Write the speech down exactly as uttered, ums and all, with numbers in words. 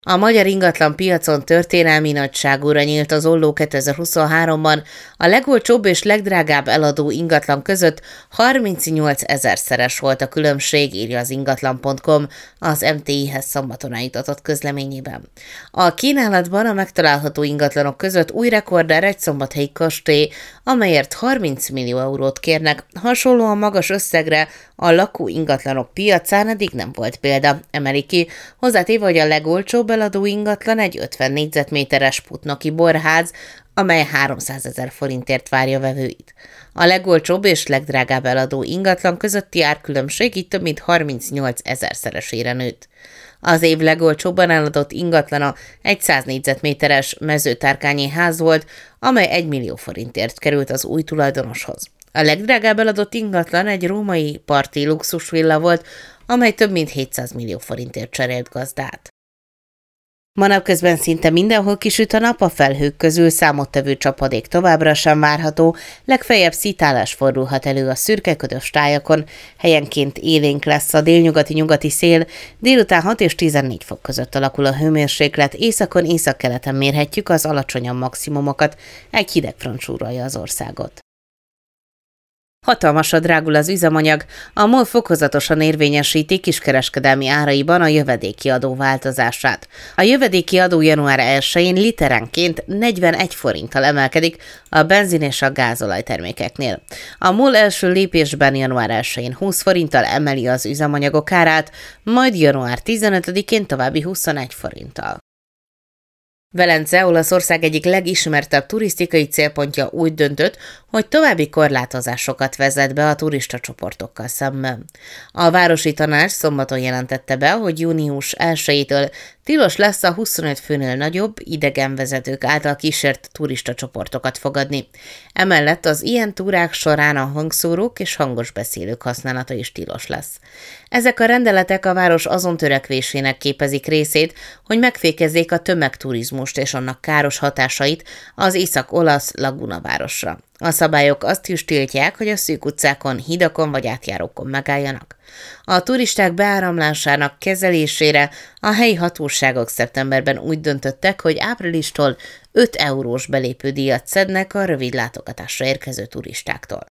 A magyar ingatlan piacon történelmi nagyságúra nyílt az olló kétezer-huszonháromban, a legolcsóbb és legdrágább eladó ingatlan között harmincnyolc ezerszeres volt a különbség, írja az ingatlan pont com az em té i-hez szombaton eljuttatott közleményében. A kínálatban a megtalálható ingatlanok között új rekorder egy szombathelyi kastély, amelyért harminc millió eurót kérnek, hasonlóan magas összegre a lakó ingatlanok piacán eddig nem volt példa, emeli ki, hozzátéve, hogy a legolcsóbb eladó ingatlan egy ötven négyzetméteres putnoki borház, amely háromszázezer forintért várja vevőit. A legolcsóbb és legdrágább eladó ingatlan közötti árkülönbség így több mint harmincnyolc ezerszeresére nőtt. Az év legolcsóbban eladott ingatlana egy száz négyzetméteres mezőtárkányi ház volt, amely egy millió forintért került az új tulajdonoshoz. A legdrágább eladott ingatlan egy római parti luxusvilla volt, amely több mint hétszáz millió forintért cserélt gazdát. Ma napközben szinte mindenhol kisüt a nap, a felhők közül számottevő csapadék továbbra sem várható, legfeljebb szitálás fordulhat elő a szürke ködös tájakon, helyenként élénk lesz a délnyugati-nyugati szél, délután hat és tizennégy fok között alakul a hőmérséklet, északon északkeleten mérhetjük az alacsonyabb maximumokat, egy hideg front súrolja az országot. Hatalmasra drágul az üzemanyag, a MOL fokozatosan érvényesíti kiskereskedelmi áraiban a jövedéki adó változását. A jövedéki adó január elsején literenként negyvenegy forinttal emelkedik a benzin és a gázolaj termékeknél. A MOL első lépésben január elsején húsz forinttal emeli az üzemanyagok árát, majd január tizenötödikén további huszonegy forinttal. Velence, Olaszország egyik legismertebb turisztikai célpontja úgy döntött, hogy további korlátozásokat vezet be a turista csoportokkal szemben. A városi tanács szombaton jelentette be, hogy június elsejétől tilos lesz a huszonöt főnél nagyobb idegenvezetők által kísért turista csoportokat fogadni. Emellett az ilyen túrák során a hangszórók és hangos beszélők használata is tilos lesz. Ezek a rendeletek a város azon törekvésének képezik részét, hogy megfékezzék a tömegturizmust és annak káros hatásait az észak-olasz Laguna városra. A szabályok azt is tiltják, hogy a szűk utcákon, hidakon vagy átjárókon megálljanak. A turisták beáramlásának kezelésére a helyi hatóságok szeptemberben úgy döntöttek, hogy áprilistól öt eurós belépődíjat szednek a rövid látogatásra érkező turistáktól.